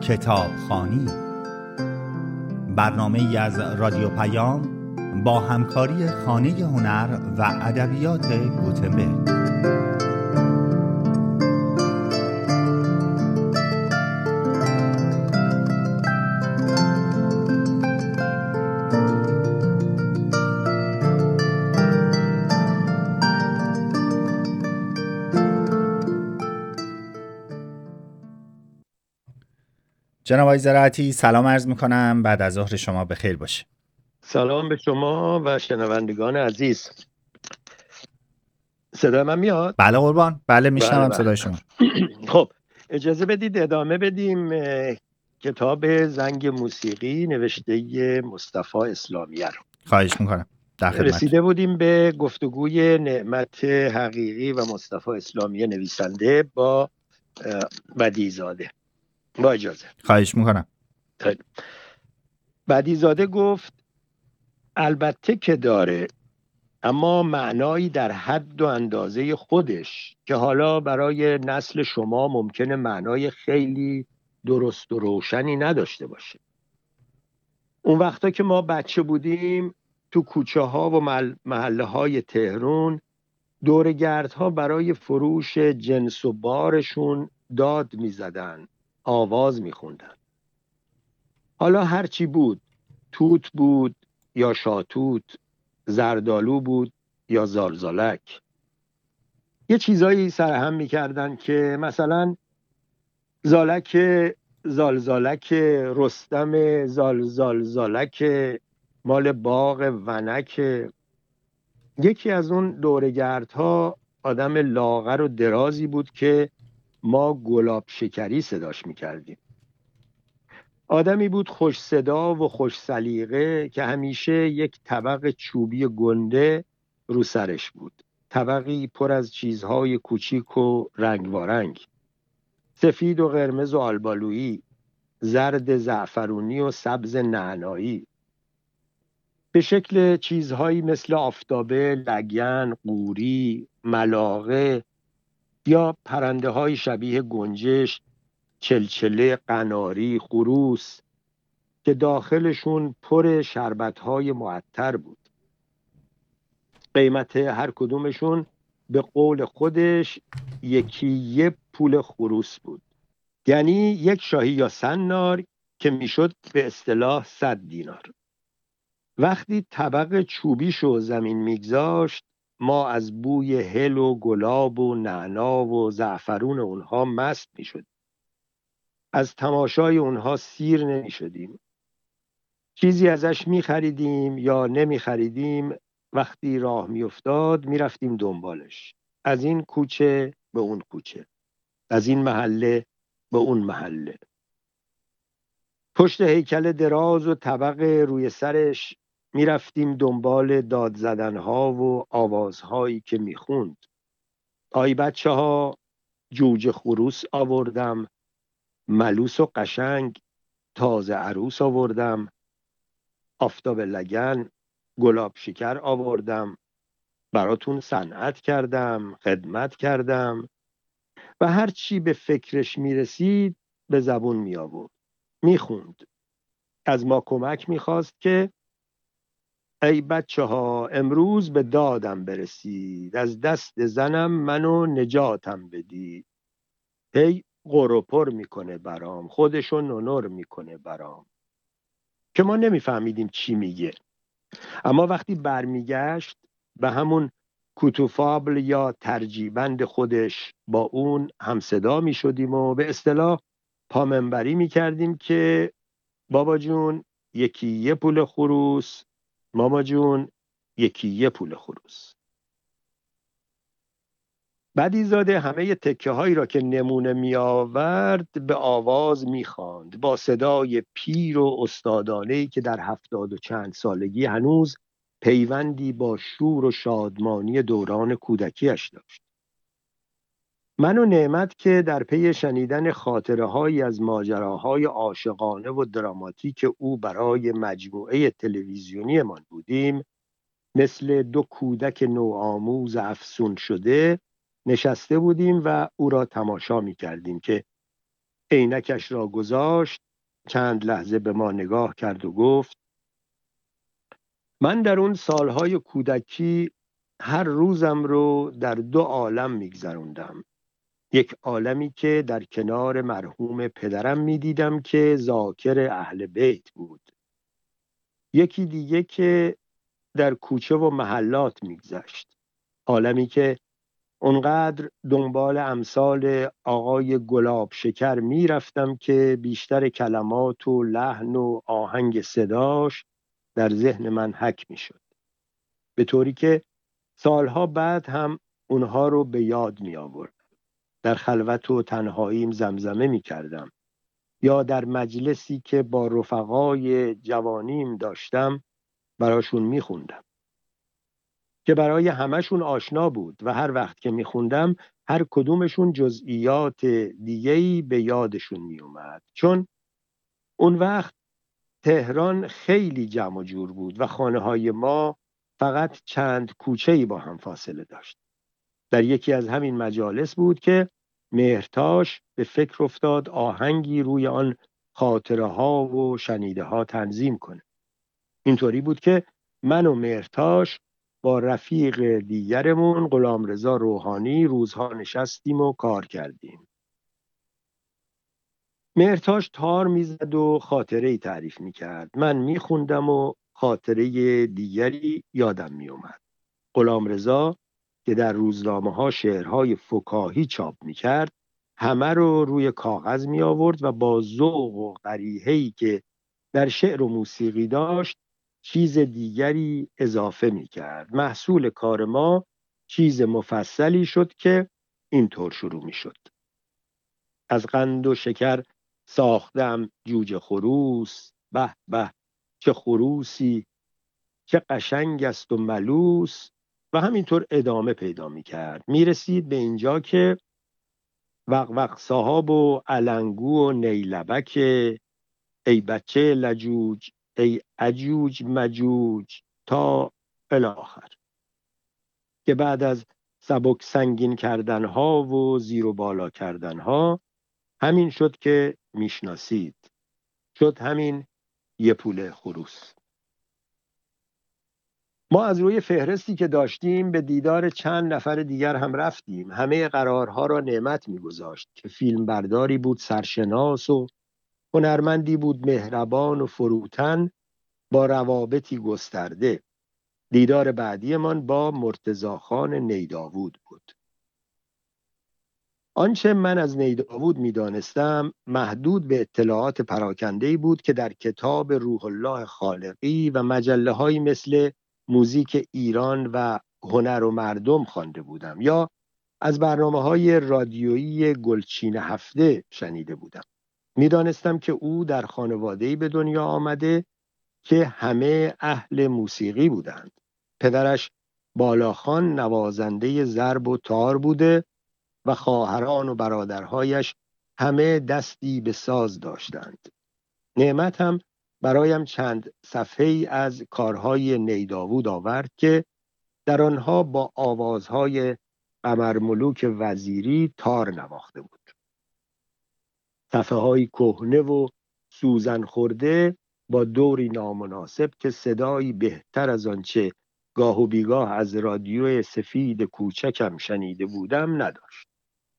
کتابخوانی، برنامه‌ای از رادیو پیام با همکاری خانه هنر و ادبیات گوتنبرگ. جناب آقای زراعتی، سلام عرض میکنم. بعد از ظهر شما بخیر باشه. سلام به شما و شنوندگان عزیز. صدای من میاد؟ بله قربان، بله میشنوم بله. صدای شما. خب اجازه بدید ادامه بدیم کتاب زنگ موسیقی نوشته مصطفی اسلامیه رو. خواهش میکنم، در خدمت. رسیده بودیم به گفتگوی نعمت حقیقی و مصطفی اسلامیه نویسنده با بدیعی. با اجازه. خواهش میکنم. بدیعی گفت البته که داره، اما معنایی در حد و اندازه خودش که حالا برای نسل شما ممکنه معنای خیلی درست و روشنی نداشته باشه. اون وقتا که ما بچه بودیم تو کوچه ها و محله های تهران دورگردها برای فروش جنس و بارشون داد می زدن، آواز می خوندن. حالا هرچی بود، توت بود یا شاتوت، زردالو بود یا زالزالک، یه چیزایی سرهم میکردن که مثلا زالک زالزالک رستم زالزالک مال باغ ونک. یکی از اون دورگردها آدم لاغر و درازی بود که ما گلاب شکری صداش میکردیم. آدمی بود خوش صدا و خوش سلیقه که همیشه یک طبق چوبی گنده رو سرش بود، طبقی پر از چیزهای کوچیک و رنگوارنگ، سفید و قرمز و آلبالویی، زرد زعفرونی و سبز نعنایی، به شکل چیزهایی مثل آفتابه، لگن، قوری، ملاقه یا پرنده های شبیه گنجش، چلچله، قناری، خروس که داخلشون پر شربت‌های معطر بود. قیمت هر کدومشون به قول خودش یه پول خروس بود، یعنی یک شاهی یا سنار که میشد به اصطلاح 100 دینار. وقتی طبق چوبیشو زمین میگذاشت ما از بوی هل و گلاب و نعنا و زعفرون اونها مست میشد. از تماشای اونها سیر نمیشدیم. چیزی ازش میخریدیم یا نمیخریدیم، وقتی راه میافتاد میرفتیم دنبالش، از این کوچه به اون کوچه، از این محله به اون محله. پشت هیکل دراز و طبق روی سرش میرفتیم دنبال داد زدنها و آوازهایی که میخوند. آی بچه ها، جوجه خروس آوردم، ملوس و قشنگ، تازه عروس آوردم، آفتاب لگن، گلاب شکر آوردم، براتون صنعت کردم، خدمت کردم و هر چی به فکرش میرسید به زبون می آورد، میخوند. از ما کمک میخواست که ای بچه ها، امروز به دادم برسید، از دست زنم منو نجاتم بدید. هی قروپر میکنه برام، خودشو نونر میکنه برام، که ما نمیفهمیدیم چی میگه. اما وقتی برمیگشت به همون کوتوفابل یا ترجیبند خودش با اون همصدا می شدیم و به اصطلاح پامنبری می کردیم که بابا جون یکی یه پول خروس، ماما جون یکی یه پول خروس. بدیعی همه تکه هایی را که نمونه می آورد به آواز می خواند، با صدای پیر و استادانه‌ای که در 70 و چند سالگی هنوز پیوندی با شور و شادمانی دوران کودکیش داشت. من و نعمت که در پی شنیدن خاطره‌هایی از ماجراهای عاشقانه و دراماتیک او برای مجموعه تلویزیونی من بودیم، مثل دو کودک نوآموز افسون شده نشسته بودیم و او را تماشا می کردیم که عینکش را گذاشت، چند لحظه به ما نگاه کرد و گفت: من در اون سالهای کودکی هر روزم رو در 2 عالم میگذروندم. یک عالمی که در کنار مرحوم پدرم میدیدم که ذاکر اهل بیت بود. یکی دیگه که در کوچه و محلات میگذشت. عالمی که اونقدر دنبال امثال آقای گلاب شکر میرفتم که بیشتر کلمات و لحن و آهنگ صداش در ذهن من حک میشد، به طوری که سالها بعد هم اونها رو به یاد می آورد. در خلوت و تنهاییم زمزمه می کردم، یا در مجلسی که با رفقای جوانیم داشتم براشون می خوندم که برای همشون آشنا بود و هر وقت که می خوندم هر کدومشون جزئیات دیگه‌ای به یادشون می اومد، چون اون وقت تهران خیلی جمع و جور بود و خانه های ما فقط چند کوچه‌ای با هم فاصله داشت. در یکی از همین مجالس بود که مهرتاش به فکر افتاد آهنگی روی آن خاطره ها و شنیده ها تنظیم کنه. اینطوری بود که من و مهرتاش با رفیق دیگرمون غلامرضا روحانی روزها نشستیم و کار کردیم. مهرتاش تار میزد و خاطره‌ای تعریف میکرد. من میخوندم و خاطره دیگری یادم میومد. غلامرضا که در روزنامه‌ها شعرهای فکاهی چاپ می‌کرد، همه رو روی کاغذ می آورد و با ذوق و قریحه‌ای که در شعر و موسیقی داشت چیز دیگری اضافه می‌کرد. محصول کار ما چیز مفصلی شد که اینطور شروع می‌شد: از قند و شکر ساختم جوجه خروس، به به چه خروسی، چه قشنگ است و ملوس. و همینطور ادامه پیدا می کرد. می رسید به اینجا که وق صاحب و علنگو و نیلبک، ای بچه لجوج، ای عجوج مجوج، تا الاخر، که بعد از سبک سنگین کردنها و زیر و بالا کردنها همین شد که میشناسید، شد همین یه پوله خروس. ما از روی فهرستی که داشتیم به دیدار چند نفر دیگر هم رفتیم. همه قرارها را نعمت می‌گذاشت که فیلمبرداری بود سرشناس و هنرمندی بود مهربان و فروتن با روابطی گسترده. دیدار بعدی من با مرتضاخان نیداوود بود. آنچه من از نیداوود می‌دانستم محدود به اطلاعات پراکنده‌ای بود که در کتاب روح الله خالقی و مجله‌هایی مثل موزیک ایران و هنر و مردم خوانده بودم یا از برنامه‌های رادیویی گلچین هفته شنیده بودم. می‌دانستم که او در خانواده‌ای به دنیا آمده که همه اهل موسیقی بودند. پدرش بالاخان نوازنده ضرب و تار بوده و خواهران و برادرهایش همه دستی به ساز داشتند. نعمت هم برایم چند صفحه‌ای از کارهای نیداوود آورد که در آنها با آوازهای قمرملوک وزیری تار نواخته بود. صفحه‌های کهنه و سوزن خورده با دوری نامناسب که صدایی بهتر از آنچه گاه و بیگاه از رادیو سفید کوچکم شنیده بودم نداشت.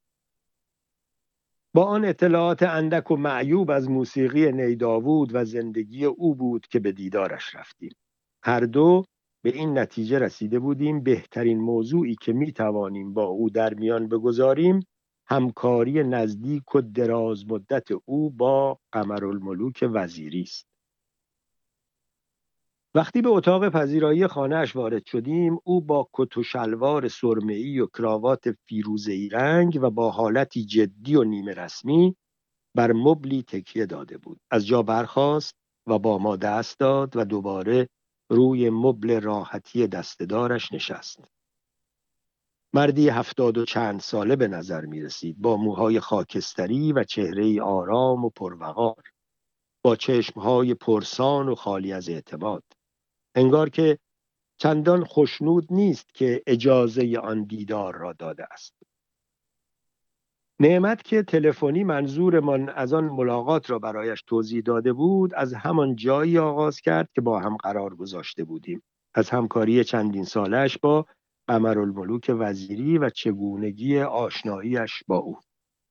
با آن اطلاعات اندک و معیوب از موسیقی نیداوود و زندگی او بود که به دیدارش رفتیم. هر دو به این نتیجه رسیده بودیم بهترین موضوعی که می توانیم با او در میان بگذاریم همکاری نزدیک و دراز مدت او با قمرالملوک وزیری است. وقتی به اتاق پذیرایی خانه‌اش وارد شدیم، او با کت و شلوار سرمه‌ای و کراوات فیروزه‌ای رنگ و با حالتی جدی و نیمه رسمی بر مبلی تکیه داده بود. از جا برخاست و با ما دست داد و دوباره روی مبل راحتی دسته‌دارش نشست. مردی 70 و چند ساله به نظر می رسید، با موهای خاکستری و چهره‌ای آرام و پروقار، با چشمهای پرسان و خالی از اعتماد. انگار که چندان خوشنود نیست که اجازه آن دیدار را داده است. نعمت که تلفنی منظورمان از آن ملاقات را برایش توضیح داده بود، از همان جایی آغاز کرد که با هم قرار گذاشته بودیم، از همکاری چندین سالش با قمرالملوک وزیری و چگونگی آشناییش با او.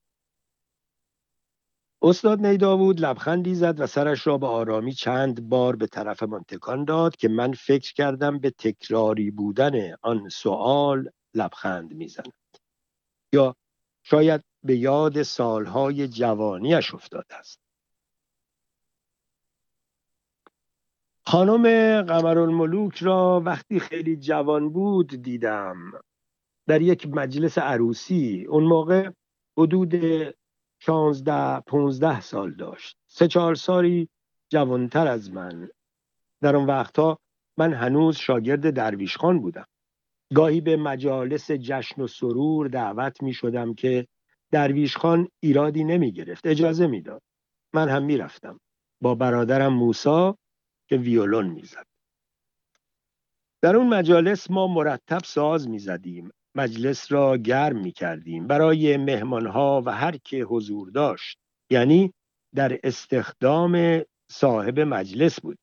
استاد نیداود لبخندی زد و سرش را به آرامی چند بار به طرف من تکان داد که من فکر کردم به تکراری بودن آن سؤال لبخند میزند، یا شاید به یاد سالهای جوانیش افتاده است. خانم قمرالملوک را وقتی خیلی جوان بود دیدم، در یک مجلس عروسی. اون موقع حدود 15 سال داشت، 3-4 سالی جوانتر از من. در اون وقتها من هنوز شاگرد درویش خان بودم. گاهی به مجالس جشن و سرور دعوت می شدم که درویش خان ایرادی نمی گرفت، اجازه می داد. من هم می رفتم با برادرم موسی که ویولون می زد. در اون مجالس ما مرتب ساز می زدیم، مجلس را گرم می کردیم برای مهمانها و هر که حضور داشت، یعنی در استخدام صاحب مجلس بود.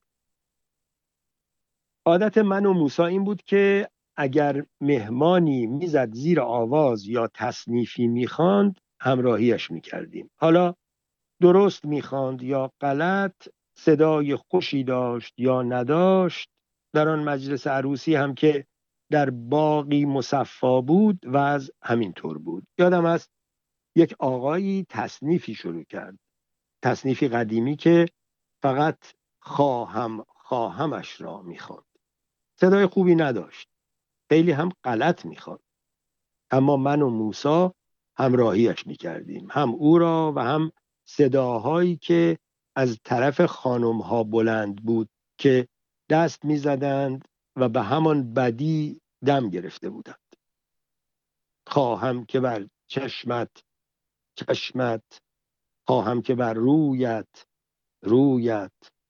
عادت من و موسی این بود که اگر مهمانی میزد زیر آواز یا تصنیفی میخواند همراهیش میکردیم. حالا درست میخواند یا غلط، صدای خوشی داشت یا نداشت. در آن مجلس عروسی هم که در باغی مصفا بود وضع همینطور بود. یادم است یک آقایی تصنیفی شروع کرد، تصنیفی قدیمی که فقط خواهمش را میخواند. صدای خوبی نداشت، خیلی هم غلط میخواند، اما من و موسی همراهیش میکردیم، هم او را و هم صداهایی که از طرف خانمها بلند بود که دست میزدند و به همان بدی دم گرفته بودند. خواهم که بر چشمت چشمت، خواهم که بر رویت رویت.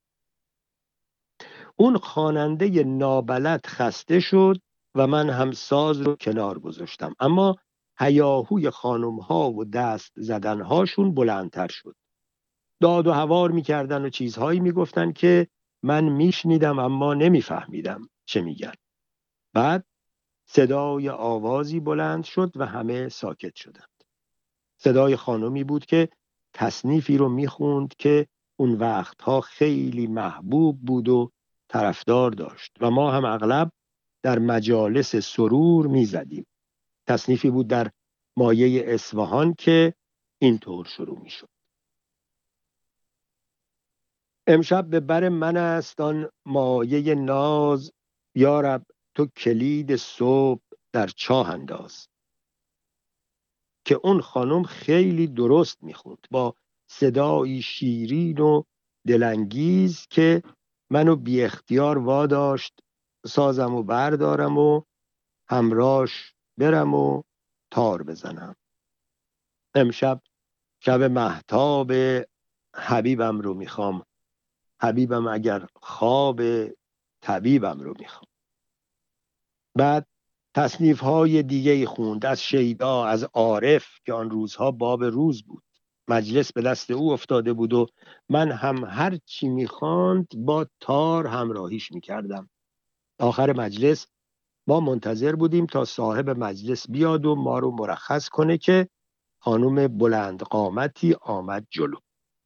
اون خواننده نابلد خسته شد و من هم ساز رو کنار گذاشتم، اما هیاهوی خانم ها و دست زدن هاشون بلندتر شد. داد و هوار میکردن و چیزهایی میگفتن که من میشنیدم اما نمیفهمیدم چه میگن. بعد صدای آوازی بلند شد و همه ساکت شدند. صدای خانمی بود که تصنیفی رو میخوند که اون وقتها خیلی محبوب بود و طرفدار داشت و ما هم اغلب در مجالس سرور میزدیم. تصنیفی بود در مایه اصفهان که اینطور شروع میشد: امشب به بر من است آن مایه ناز، یارب تو کلید صبح در چاه انداز. که اون خانم خیلی درست میخوند، با صدایی شیرین و دلانگیز که منو بی اختیار واداشت سازم و بردارم و همراش برم و تار بزنم. امشب شب مهتاب حبیبم رو میخوام، حبیبم اگر خواب طبیبم رو میخوام. بعد تصنیف های دیگه خوند، از شیدا، از عارف که آن روزها باب روز بود. مجلس به دست او افتاده بود و من هم هر چی میخواند با تار همراهیش میکردم. آخر مجلس ما منتظر بودیم تا صاحب مجلس بیاد و ما رو مرخص کنه که خانم بلند قامتی آمد جلو.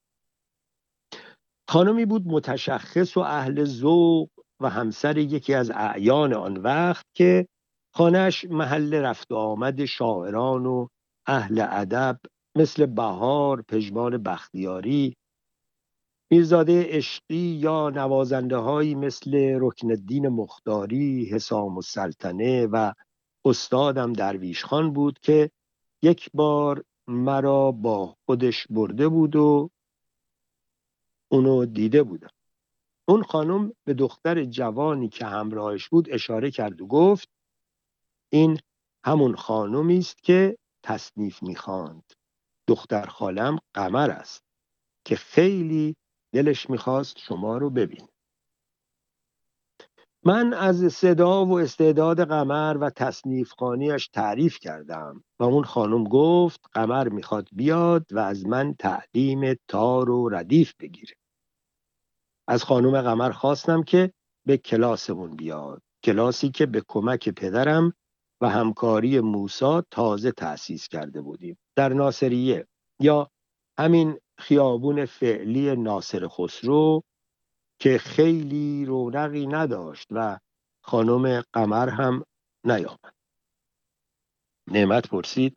خانمی بود متشخص و اهل ذوق و همسر یکی از اعیان آن وقت که خانه‌اش محل رفت و آمد شاعران و اهل ادب مثل بهار، پژمان بختیاری، میرزاده عشقی یا نوازنده هایی مثل رکن الدین مختاری، حسام السلطنه و استادم درویش خان بود که یک بار مرا با خودش برده بود و اونو دیده بودم. اون خانم به دختر جوانی که همراهش بود اشاره کرد و گفت این همون خانمی است که تصنیف میخواند. دختر خالم قمر است که خیلی دلش میخواست شما رو ببین. من از صدا و استعداد قمر و تصنیف خوانیش تعریف کردم و اون خانم گفت قمر میخواد بیاد و از من تعلیم تار و ردیف بگیره. از خانم قمر خواستم که به کلاسمون بیاد، کلاسی که به کمک پدرم و همکاری موسی تازه تأسیس کرده بودیم در ناصریه، یا همین خیابون فعلی ناصر خسرو که خیلی رونقی نداشت و خانم قمر هم نیامد. نعمت پرسید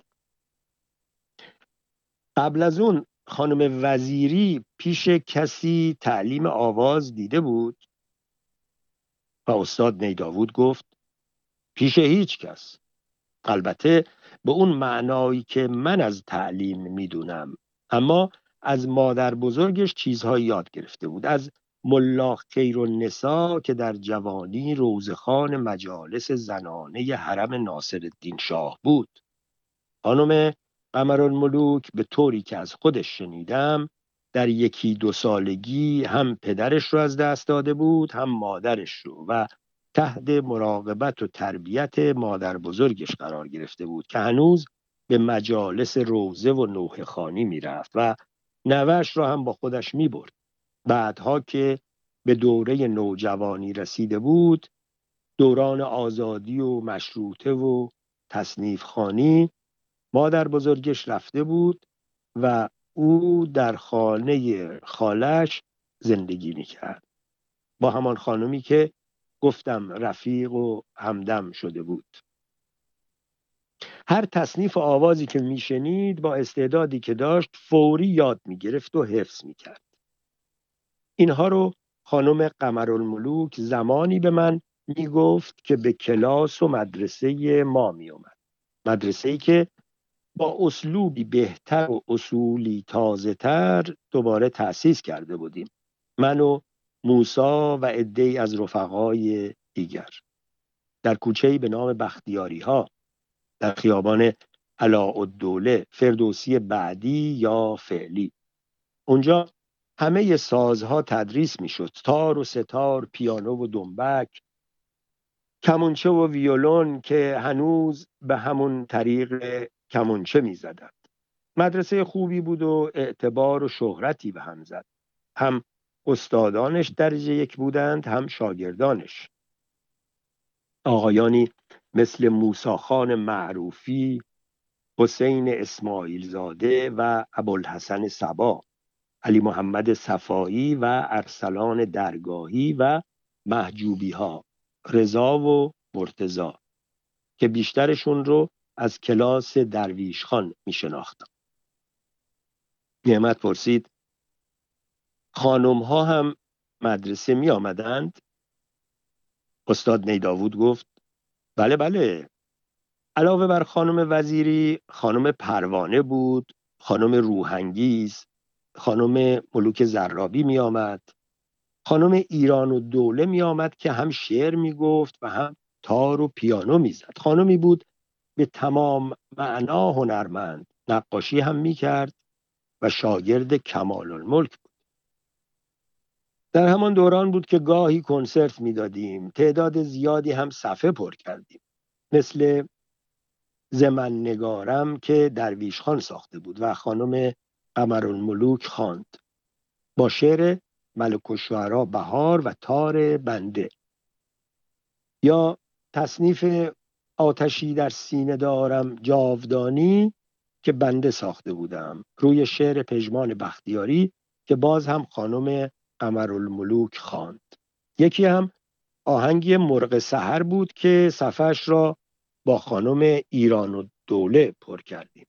قبل از اون خانم وزیری پیش کسی تعلیم آواز دیده بود؟ و استاد نیداود گفت پیش هیچ کس. البته به اون معنایی که من از تعلیم میدونم، اما از مادر بزرگش چیزهایی یاد گرفته بود. از ملا خیرالنسا که در جوانی روزخوان مجالس زنانه حرم ناصرالدین شاه بود. خانم قمرالملوک به طوری که از خودش شنیدم در 1-2 سالگی هم پدرش رو از دست داده بود هم مادرش رو و تحت مراقبت و تربیت مادر بزرگش قرار گرفته بود که هنوز به مجالس روزه و نوحه خوانی می رفت و نوه‌اش را هم با خودش می برد. بعدها که به دوره نوجوانی رسیده بود، دوران آزادی و مشروطه و تصنیف خوانی، مادر بزرگش رفته بود و او در خانه خالش زندگی میکرد با همان خانمی که گفتم رفیق و همدم شده بود. هر تصنیف آوازی که میشنید با استعدادی که داشت فوری یاد میگرفت و حفظ میکرد. اینها رو خانم قمرالملوک زمانی به من میگفت که به کلاس و مدرسه ما میومد، مدرسه‌ای که با اسلوبی بهتر و اصولی تازه تر دوباره تأسیس کرده بودیم، من و موسی و عده‌ای از رفقای دیگر، در کوچه‌ای به نام بختیاری ها در خیابان علاءالدوله، فردوسی بعدی یا فعلی. اونجا همه سازها تدریس میشد، تار و ستار، پیانو و دنبک، کمونچه و ویولون که هنوز به همون طریق کمونچه میزدند. مدرسه خوبی بود و اعتبار و شهرتی به هم زد. هم استادانش درجه 1 بودند، هم شاگردانش. آقایانی مثل موسی خان معروفی، حسین اسماعیل زاده و ابوالحسن صبا، علی محمد صفایی و ارسلان درگاهی و محجوبی ها، رضا و مرتضی، که بیشترشون رو از کلاس درویش خان می شناختم. نعمت پرسید خانم ها هم مدرسه می آمدند؟ استاد نیداود گفت بله بله. علاوه بر خانم وزیری، خانم پروانه بود، خانم روحانگیز، خانم ملوک زرابی می آمد، خانم ایران و دوله می آمد که هم شعر می گفت و هم تار و پیانو می زد. خانمی بود به تمام معنا هنرمند، نقاشی هم می کرد و شاگرد کمال الملک بود. در همان دوران بود که گاهی کنسرت می دادیم، تعداد زیادی هم صفحه پر کردیم، مثل زمن نگارم که درویش خان ساخته بود و خانم قمرالملوک خواند با شعر ملک الشعرا بهار و تار بنده، یا تصنیف آتشی در سینه دارم جاودانی که بنده ساخته بودم روی شعر پژمان بختیاری که باز هم خانم قمرالملوک خواند. یکی هم آهنگی مرغ سحر بود که صفحش را با خانم ایران و دوله پر کردیم.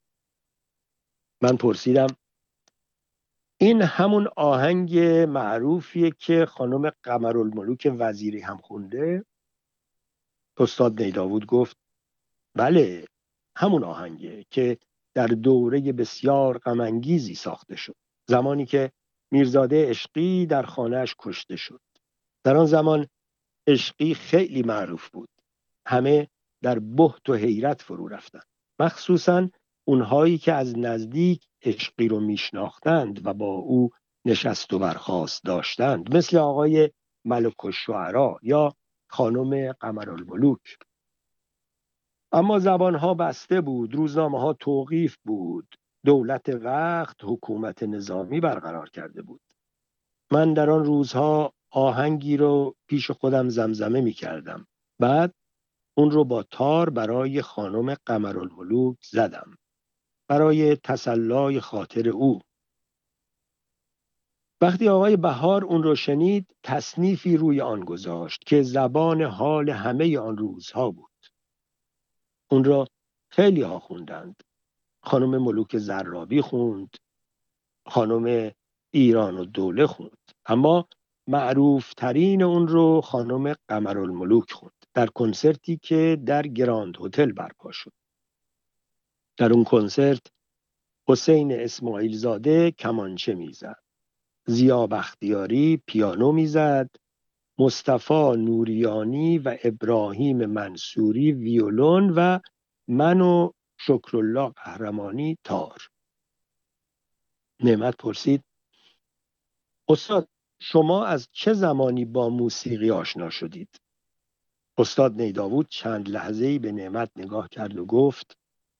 من پرسیدم این همون آهنگ معروفیه که خانم قمرالملوک وزیری هم خونده؟ استاد نیداود گفت بله، همون آهنگه که در دوره بسیار غم‌انگیزی ساخته شد، زمانی که میرزاده عشقی در خانه‌اش کشته شد. در آن زمان عشقی خیلی معروف بود، همه در بهت و حیرت فرو رفتند، مخصوصاً اونهایی که از نزدیک عشقی رو میشناختند و با او نشست و برخاست داشتند، مثل آقای ملک الشعرا یا خانم قمرالملوک. اما زبانها بسته بود، روزنامه‌ها توقیف بود، دولت وقت حکومت نظامی برقرار کرده بود. من در آن روزها آهنگی رو پیش خودم زمزمه می کردم. بعد اون رو با تار برای خانم قمرالملوک زدم، برای تسلای خاطر او. وقتی آقای بهار اون رو شنید، تصنیفی روی آن گذاشت که زبان حال همه آن روزها بود. اون را خیلی ها خوندند. خانم ملوک زرابی خوند، خانم ایران و دوله خوند، اما معروف ترین اون رو خانم قمرالملوک خوند در کنسرتی که در گراند هتل برپا شد. در اون کنسرت حسین اسماعیل زاده کمانچه میزد، ضیا بختیاری پیانو میزد، مصطفی نوریانی و ابراهیم منصوری ویولون و من و شکرالله قهرمانی تار. نعمت پرسید: استاد، شما از چه زمانی با موسیقی آشنا شدید؟ استاد نیداود چند لحظه‌ای به نعمت نگاه کرد و گفت: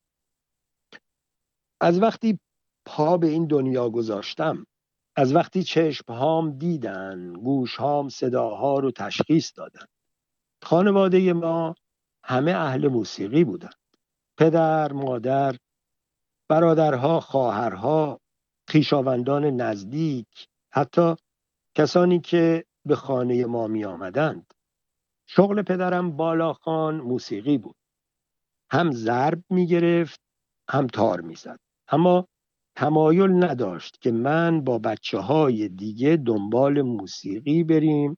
از وقتی پا به این دنیا گذاشتم، از وقتی چشمهام دیدن، گوشهام صداها رو تشخیص دادن. خانواده ما همه اهل موسیقی بودن. پدر، مادر، برادرها، خواهرها، خویشاوندان نزدیک، حتی کسانی که به خانه ما می آمدند. شغل پدرم بالاخان موسیقی بود. هم ضرب می گرفت، هم تار می زد. اما تمایل نداشت که من با بچه های دیگه دنبال موسیقی بریم.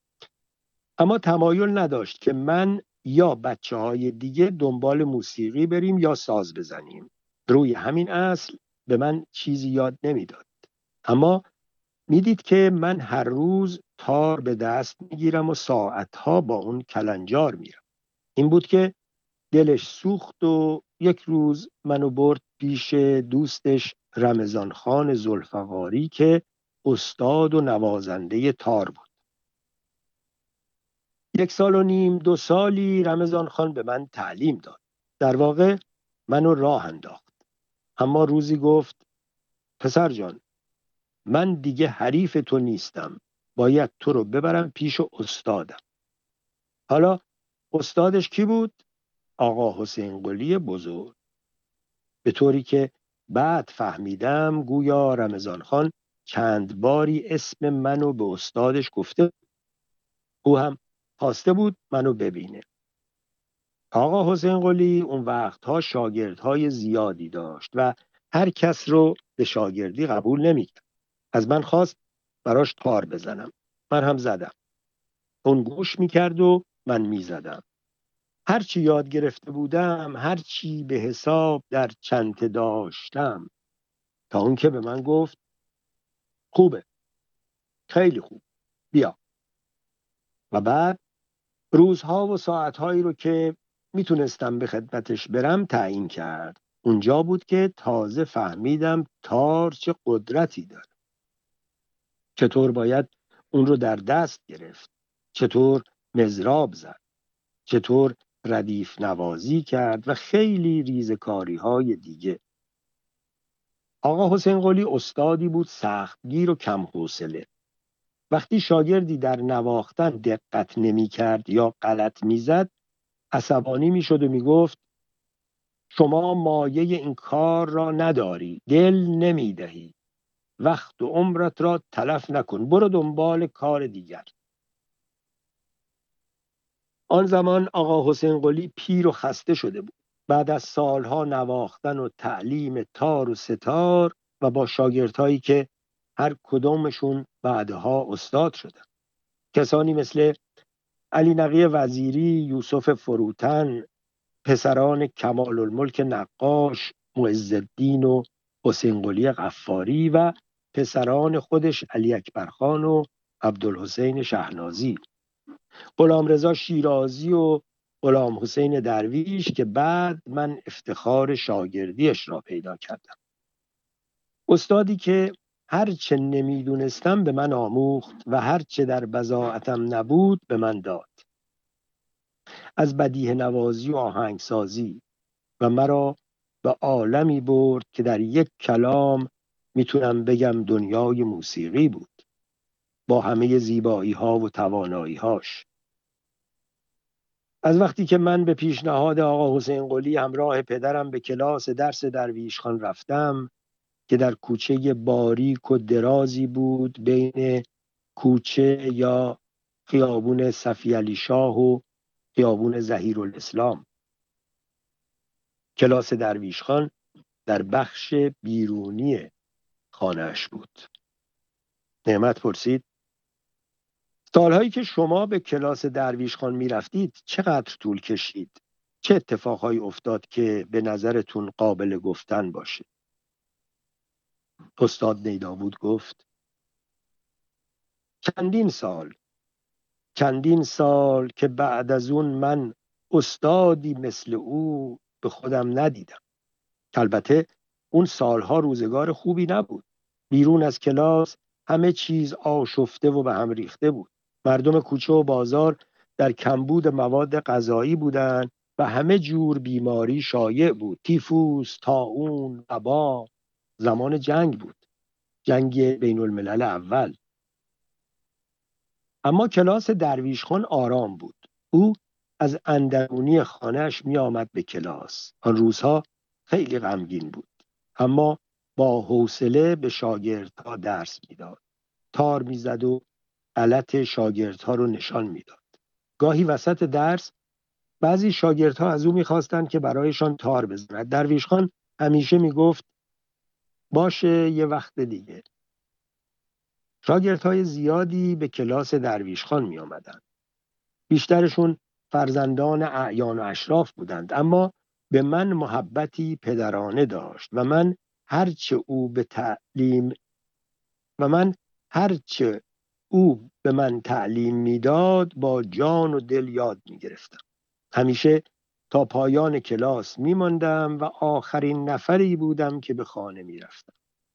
یا بچه های دیگه دنبال موسیقی بریم یا ساز بزنیم. روی همین اصل به من چیزی یاد نمیداد. اما میدید که من هر روز تار به دست میگیرم و ساعتها با اون کلنجار میرم. این بود که دلش سوخت و یک روز منو برد پیش دوستش رمضان خان ذوالفقاری که استاد و نوازنده تار بود. 1.5 سال 2 سالی رمضان خان به من تعلیم داد. در واقع منو راه انداخت. اما روزی گفت: پسر جان، من دیگه حریف تو نیستم. باید تو رو ببرم پیش استادم. حالا استادش کی بود؟ آقا حسین قلی بزرگ. به طوری که بعد فهمیدم گویا رمضان خان چند باری اسم منو به استادش گفته. او هم خواسته بود منو ببینه. آقا حسین قلی اون وقتها شاگردهای زیادی داشت و هر کس رو به شاگردی قبول نمی‌کرد. از من خواست براش تار بزنم. من هم زدم. اون گوش میکرد و من میزدم. هرچی یاد گرفته بودم، هرچی به حساب در چنته داشتم، تا اون که به من گفت: خوبه، خیلی خوب، بیا. و بعد روزها و ساعتهایی رو که میتونستم به خدمتش برم تعیین کرد. اونجا بود که تازه فهمیدم تار چه قدرتی داره. چطور باید اون رو در دست گرفت، چطور مضراب زد، چطور ردیف نوازی کرد و خیلی ریزکاری های دیگه. آقا حسین قلی استادی بود سختگیر و کم حوصله. وقتی شاگردی در نواختن دقت نمی کرد یا غلط می زد، عصبانی می شد و می گفت: شما مایه این کار را نداری، دل نمی دهی، وقت و عمرت را تلف نکن، برو دنبال کار دیگر. آن زمان آقا حسین قلی پیر و خسته شده بود. بعد از سالها نواختن و تعلیم تار و ستار و با شاگردهایی که هر کدومشون بعدها استاد شدن. کسانی مثل علی نقی وزیری، یوسف فروتن، پسران کمال الملک نقاش، معزالدین و حسین قلی غفاری و پسران خودش علی اکبرخان و عبدالحسین شهنازی، غلامرضا شیرازی و غلام حسین درویش که بعد من افتخار شاگردیش را پیدا کردم. استادی که هرچه نمیدونستم به من آموخت و هرچه در بضاعتم نبود به من داد. از بدیهه نوازی و آهنگسازی و مرا به عالمی برد که در یک کلام میتونم بگم دنیای موسیقی بود، با همه زیبایی ها و توانایی هاش. از وقتی که من به پیشنهاد آقا حسین قلی همراه پدرم به کلاس درس درویشخان رفتم که در کوچه باریک و درازی بود بین کوچه یا خیابون صفی علی شاه و خیابون ظهیرالاسلام، کلاس درویشخان در بخش بیرونی خانه‌اش بود. نعمت پرسید: سالهایی که شما به کلاس درویشخان می رفتید چقدر طول کشید؟ چه اتفاقهایی افتاد که به نظرتون قابل گفتن باشه؟ استاد نیدابود گفت: چندین سال که بعد از اون من استادی مثل او به خودم ندیدم. البته اون سالها روزگار خوبی نبود. بیرون از کلاس همه چیز آشفته و به هم ریخته بود. مردم کوچه و بازار در کمبود مواد غذایی بودند و همه جور بیماری شایع بود. تیفوس، طاعون، وبا. زمان جنگ بود، جنگ بین الملل اول. اما کلاس درویشخان آرام بود. او از اندرونی خانه‌اش می آمد به کلاس. آن روزها خیلی غمگین بود، اما با حوصله به شاگردها درس میداد. تار میزد و غلط شاگردها رو نشان میداد. گاهی وسط درس بعضی شاگردها از او میخواستند که برایشان تار بزند. درویشخان همیشه میگفت باشه یه وقت دیگه. شاگردهای زیادی به کلاس درویشخان می آمدند. بیشترشون فرزندان اعیان و اشراف بودند، اما به من محبتی پدرانه داشت و من هرچه او به من تعلیم میداد با جان و دل یاد می گرفتم. همیشه تا پایان کلاس می ماندم و آخرین نفری بودم که به خانه می رفتم.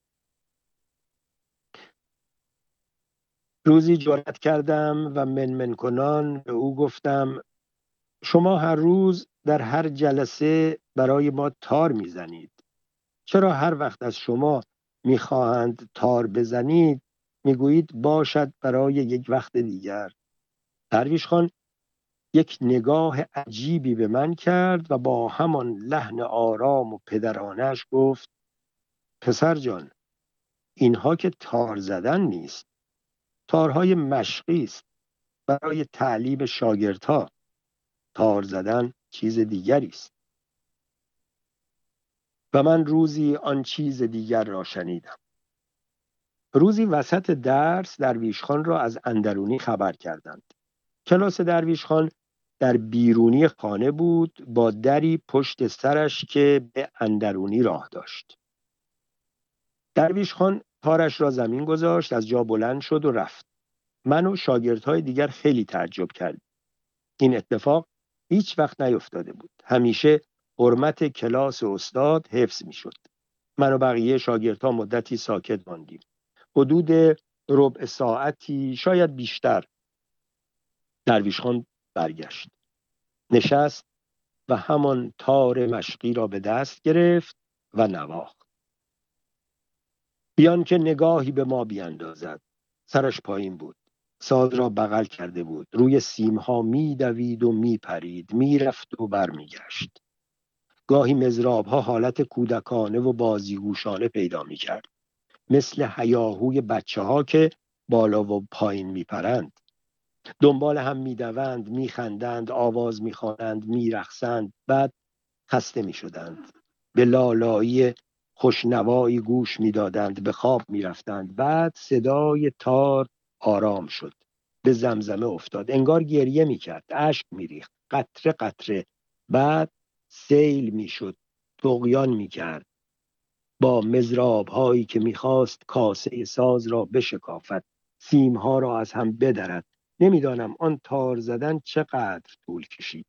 روزی جرأت کردم و منمن کنان به او گفتم: شما هر روز در هر جلسه برای ما تار میزنید. چرا هر وقت از شما میخواهند تار بزنید میگویید باشد برای یک وقت دیگر؟ درویشخان یک نگاه عجیبی به من کرد و با همان لحن آرام و پدرانش گفت: پسر جان، اینها که تار زدن نیست، تارهای مشقی است برای تعلیم شاگردها. تار زدن چیز دیگری است. و من روزی آن چیز دیگر را شنیدم. روزی وسط درس درویشخان را از اندرونی خبر کردند. کلاس درویشخان در بیرونی خانه بود، با دری پشت سرش که به اندرونی راه داشت. درویشخان تارش را زمین گذاشت، از جا بلند شد و رفت. من و شاگردهای دیگر خیلی تعجب کردیم. این اتفاق هیچ وقت نیفتاده بود. همیشه حرمت کلاس استاد حفظ می شد. من و بقیه شاگردها مدتی ساکت ماندیم. حدود ربع ساعتی، شاید بیشتر. درویشخان برگشت، نشست و همان تار مشقی را به دست گرفت و نواخت. بیان که نگاهی به ما بیاندازد. سرش پایین بود، ساز را بغل کرده بود، روی سیمها میدوید و میپرید، میرفت و برمیگشت. گاهی مضرابها حالت کودکانه و بازیگوشانه پیدا میکرد، مثل هیاهوی بچه‌ها که بالا و پایین میپرند. دنبال هم میدوند، میخندند، آواز میخوانند، میرقصند، بعد خسته میشدند. به لالایی خوشنوایی گوش میدادند، به خواب میرفتند. بعد صدای تار آرام شد، به زمزمه افتاد، انگار گریه میکرد، اشک میریخت، قطره قطره. بعد سیل میشد، طغیان میکرد، با مضراب هایی که میخواست کاسه ساز را بشکافد، سیمها را از هم بدرد. نمیدانم آن تار زدن چقدر طول کشید.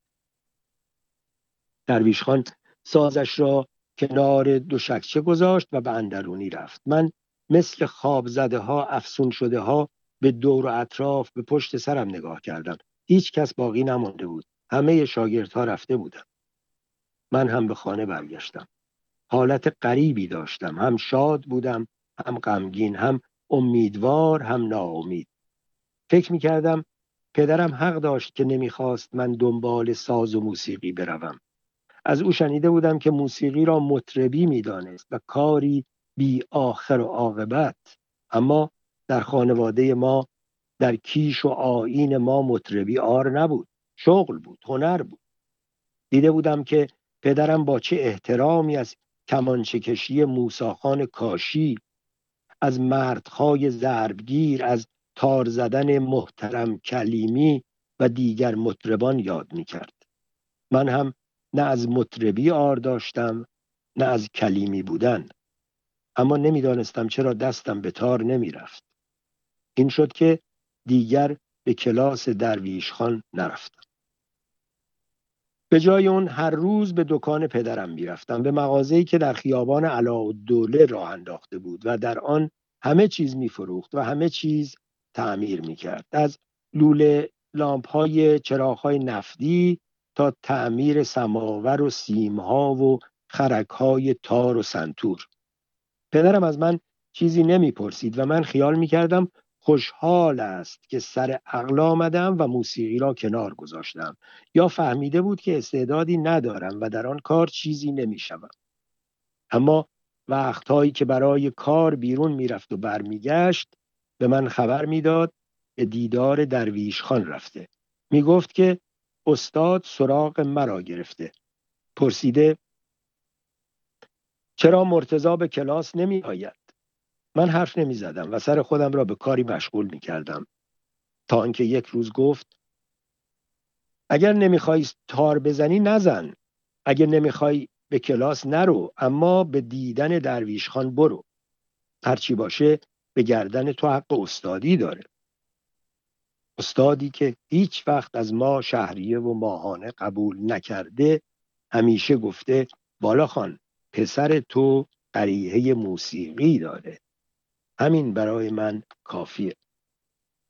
درویشخان سازش را کنار دوشکچه گذاشت و به اندرونی رفت. من مثل خواب زده ها، افسون شده ها، به دور و اطراف به پشت سرم نگاه کردم. هیچ کس باقی نمانده بود. همه شاگردها رفته بودند. من هم به خانه برگشتم. حالت غریبی داشتم، هم شاد بودم، هم غمگین، هم امیدوار، هم ناامید. فکر می‌کردم پدرم حق داشت که نمی‌خواست من دنبال ساز و موسیقی بروم. از او شنیده بودم که موسیقی را مطربی می‌دانست و کاری بی آخر و عاقبت. اما در خانواده ما، در کیش و آیین ما، مطربی عار نبود، شغل بود، هنر بود. دیده بودم که پدرم با چه احترامی از کمانچه کشی موسی خان کاشی، از مردخای ضربگیر، از تار زدن محترم کلیمی و دیگر مطربان یاد می‌کرد. من هم نه از مطربی عار داشتم، نه از کلیمی بودن. اما نمی‌دانستم چرا دستم به تار نمی‌رفت. این شد که دیگر به کلاس درویش خان نرفتم. به جای اون هر روز به دکان پدرم می‌رفتم، به مغازه‌ای که در خیابان علاءالدوله راه انداخته بود و در آن همه چیز می‌فروخت و همه چیز تعمیر می‌کرد، از لوله لامپ‌های چراغ‌های نفتی تا تعمیر سماور و سیم‌ها و خرک‌های تار و سنتور. پدرم از من چیزی نمی‌پرسید و من خیال می‌کردم خوشحال است که سر عقل آمدم و موسیقی را کنار گذاشتم، یا فهمیده بود که استعدادی ندارم و در آن کار چیزی نمی‌شوم. اما وقتهایی که برای کار بیرون می‌رفت و برمیگشت، به من خبر می‌داد که دیدار درویش خان رفته. می‌گفت که استاد سراغ مرا گرفته. پرسیده چرا مرتضی به کلاس نمی‌آید؟ من حرف نمی زدم و سر خودم را به کاری مشغول می کردم، تا آنکه یک روز گفت اگر نمیخوای تار بزنی نزن، اگر نمیخوای به کلاس نرو، اما به دیدن درویش خان برو. هرچی باشه به گردن تو حق استادی داره. استادی که هیچ وقت از ما شهریه و ماهانه قبول نکرده، همیشه گفته بالا خان پسر تو قریحه موسیقی داره. همین برای من کافیه.